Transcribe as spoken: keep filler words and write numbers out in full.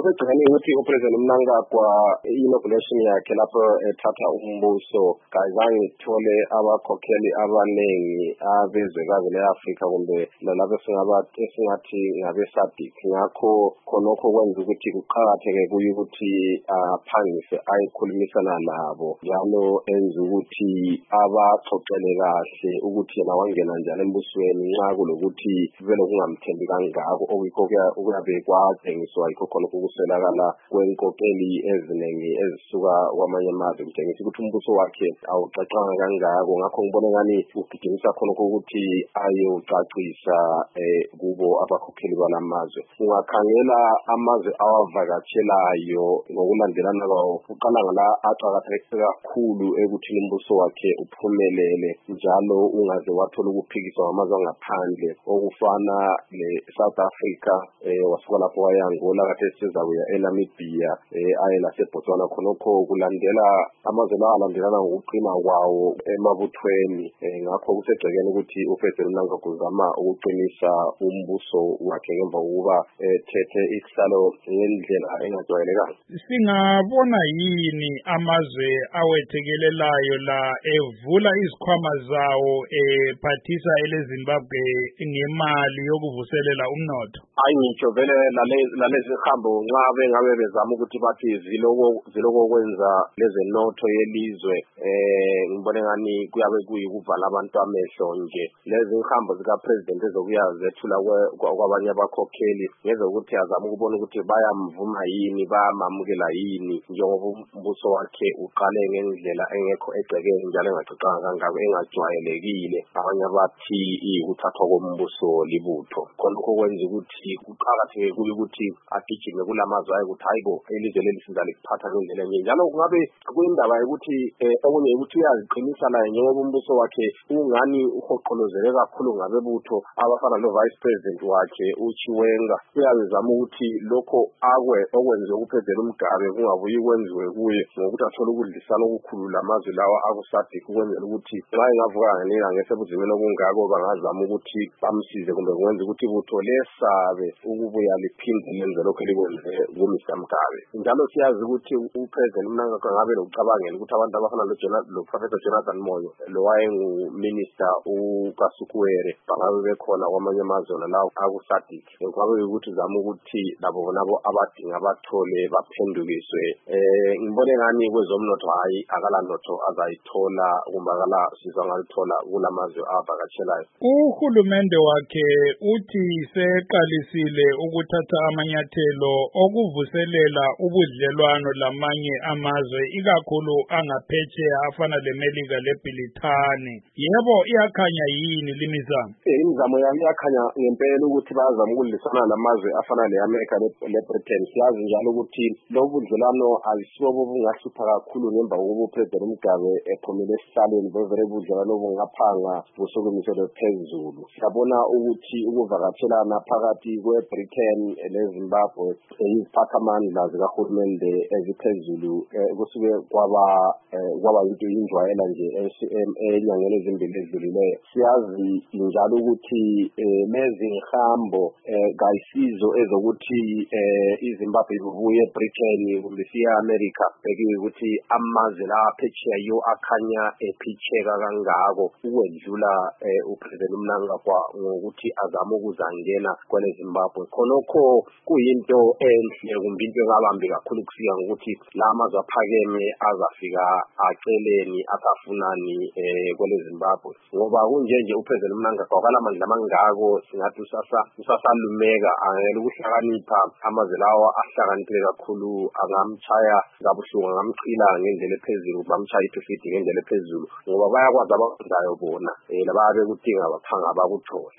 usegcikeni ukuthi uPresident Mnangagwa inauguration yakhe lapho ethatha umbuso kazange ithole abakhokheli abanengi abezwekazi le-Afrika kumbe lalabo esingathi ngabe-SADC. Ngakho khonokho kwenza ukuthi kuqakatheke kuye ukuthi aphangise ayikhulumisana nabo njalo enza ukuthi abaxoxele kahle ukuthi yena wangena njani embusweni nxa kulokuthi vele kungamthembi kangako okuyikho okuyabe kwatshengiswa yikho khonokho ukuswelakala kwenkokeli eziningi ezisuka kwamanye amazwe kutshengisa ukuthi umbuso wakhe awuxaxanga kangako. Ngakho ngibona ngani ugidimisa khonokho ukuthi ayocacisa kubo abakhokheli balamazwe. Ungakhangela amazwe awavakatshelayo ngokulandelana kwawo uqala ngala aqakatheke kakhulu ekuthini umbuso wakhe uphumelele njalo ungaze wathola ukuphikiswa ngamazwe angaphandle okufana le-South Africa wasuka lapho wayangola kade sizakuya eNamibia aye laseBotswana khonokho kulandela amazwe lawa alandelana ngokuqina kwawo emabuthweni. Ngakho kusegcekeni ukuthi uPresident Mnangagwa uzama ukuqinisa umbuso wakhe ngemva kokuba ethethe isihlalo ngendlela engajwayelekanga. Singabona yini amazwe awethekelelayo la evula izikhwama zawo ephathisa eleZimbabwe ngemali yokuvuselela umnotho? Hayi ngitsho vele lalezi hambo nxa bengabe bezama ukuthi bathi ziloko ziloko kwenza lezenotho yelizwe ngibone ngani kuyabe kuyikuvala abantu amehlo nje. Lezi hambo zika president ezokuya zethula kwabanye abakhokheli ngeze ukuthi azama ukubona ukuthi bayamvuma yini bayamamukela yini njengoba umbuso wakhe uqale ngendlela engekho egcekeni njalo engaxoxanga kangako engajwayelekile. Abanye bathi ukuthathwa kombuso libutho khonokho kwenza ukuthi kuqakatheke kuye ukuthi agijime kulamazwe ayi ukuthi hayibo ilizwe leli sizalikuphatha ngendlela enye njalo kungabe kuyindaba yokuthi okunye ukuthi uyaziqinisa la njengoba umbuso wakhe ungani uhoqolozele kakhulu ngabebutho abafana lo vice president wakhe uChiwenga uyazama ukuthi lokho akwe okwenziwe kuPresident uMgabe kungabuyi kwenziwe kuye ngokuthi athole ukudlisana okukhulu lamazwe lawa akuSADC ukwenzela ukuthi nxa engavuka ngenila ngesebuzimeni okungako bangazama ukuthi bamsize kumbe kwenza ukuthi ibutho lesabe ukubuya liphinde lenze lokho likwenze kuMister Mgabe. Njalo siyazi ukuthi uPresident Mnangagwa ngabe lokucabangela ukuthi abantu abafana lo Professor Jonathan Moyo lo wayenguminister uKasukuwere bangabe bekhona kwamanye amazwe lawo akuSADC. Kwabe ukuthi zama ukuthi labo nabo abadinga bathole baphendukiswe. Ngibone ngani kwezomnotho hayi akala notho azayithola kumbe akala sizangalithola kulamazwe avakatshelayo. Uhulumende wakhe uthi seqalisile ukuthatha amanyathelo okuvuselela ubudlelwano lamanye amazwe ikakhulu angaphetsheya afana leMelika leBrithani. Yebo iyakhanya yini limizamo? Imizamo iyakhanya ngempela ukuthi bazama ukudlisana namazwe afana leAmerica leBritain. Siyazi njalo ukuthi lo budlelwano alisibo bungahlupha kakhulu ngemva kokuba uPresident Mugabe ephumile esihlalweni bevele budlelwano bungaphanga busukumiselwe phezulu. Siyabona ukuthi ukuvakatshelana phakathi kweBritain leZimbabwe iziphathamandla zikahulumende eziphezulu kusuke kwaba kwaba into injwayela nje enyangeni ezimbili ezidlulileyo. Siyazi njalo ukuthi lezi ngihambo kayisizo ezokuthi iZimbabwe ibuye eBritain kumbe siya eAmerica bekuyi ukuthi amazwe la aphetsheya yo akhanya ephitsheka kangako ukwedlula uPresident Mnangagwa ngokuthi azama ukuzangena kwele Zimbabwe. Khonokho kuyinto enhle kumbe into engabambi kakhulu kufika ngokuthi la amazwe aphakeme azafika aceleni akafunani kwele Zimbabwe ngoba kunje nje uPresident Mnangagwa akalamandla mangako singathi usasa usasalumeka angela ukuhlakanipha amazwe lawa ahlakaniphile kakhulu angamchaya kabuhlungu ngamchila ngendlela ephezulu bamchaya iphefiti ngendlela ephezulu ngoba bayakwazi abakwenzayo bona lababe kudinga baphanga bakuthole.